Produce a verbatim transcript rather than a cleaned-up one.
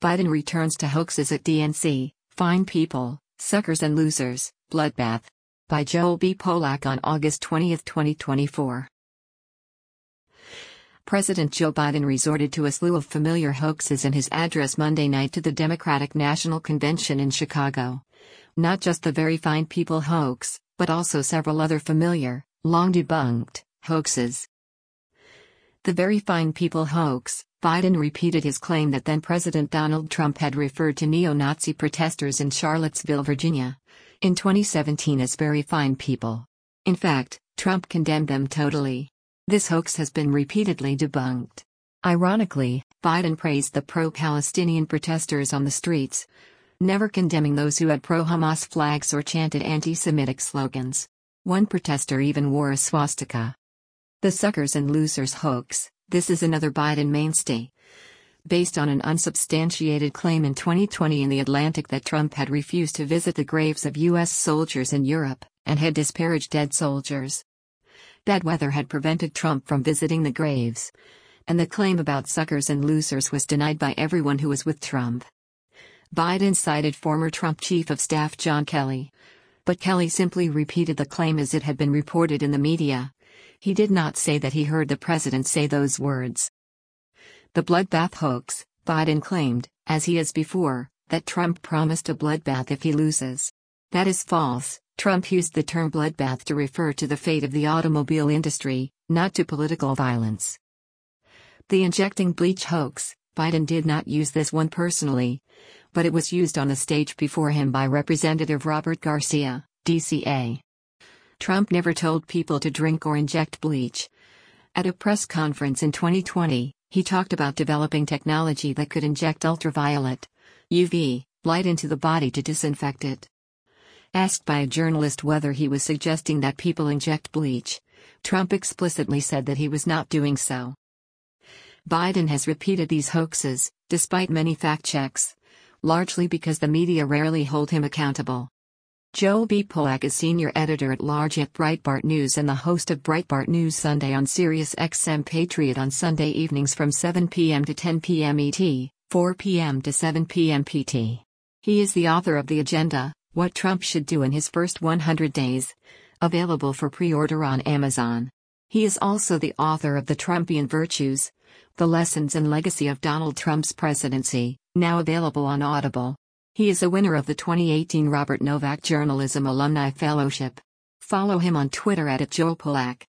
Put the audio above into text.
Biden returns to hoaxes at D N C, Fine People, Suckers and Losers, Bloodbath. By Joel B. Polak on August twentieth, twenty twenty-four. President Joe Biden resorted to a slew of familiar hoaxes in his address Monday night to the Democratic National Convention in Chicago. Not just the Very Fine People hoax, but also several other familiar, long-debunked, hoaxes. The Very Fine People hoax. Biden repeated his claim that then-President Donald Trump had referred to neo-Nazi protesters in Charlottesville, Virginia, in twenty seventeen as very fine people. In fact, Trump condemned them totally. This hoax has been repeatedly debunked. Ironically, Biden praised the pro-Palestinian protesters on the streets, never condemning those who had pro-Hamas flags or chanted anti-Semitic slogans. One protester even wore a swastika. The Suckers and Losers hoax. This is another Biden mainstay. Based on an unsubstantiated claim in twenty twenty in The Atlantic that Trump had refused to visit the graves of U S soldiers in Europe, and had disparaged dead soldiers. Bad weather had prevented Trump from visiting the graves. And the claim about suckers and losers was denied by everyone who was with Trump. Biden cited former Trump Chief of Staff John Kelly. But Kelly simply repeated the claim as it had been reported in the media. He did not say that he heard the president say those words. The bloodbath hoax. Biden claimed, as he has before, that Trump promised a bloodbath if he loses. That is false. Trump used the term bloodbath to refer to the fate of the automobile industry, not to political violence. The injecting bleach hoax. Biden did not use this one personally, but it was used on the stage before him by Representative Robert Garcia, D C A. Trump never told people to drink or inject bleach. At a press conference in twenty twenty, he talked about developing technology that could inject ultraviolet, U V, light into the body to disinfect it. Asked by a journalist whether he was suggesting that people inject bleach, Trump explicitly said that he was not doing so. Biden has repeated these hoaxes, despite many fact checks, largely because the media rarely hold him accountable. Joel B. Polak is senior editor-at-large at Breitbart News and the host of Breitbart News Sunday on Sirius X M Patriot on Sunday evenings from seven p m to ten p m E T, four p m to seven p m P T. He is the author of The Agenda, What Trump Should Do in His First one hundred days, available for pre-order on Amazon. He is also the author of The Trumpian Virtues, The Lessons and Legacy of Donald Trump's Presidency, now available on Audible. He is a winner of the twenty eighteen Robert Novak Journalism Alumni Fellowship. Follow him on Twitter at Joel Polak.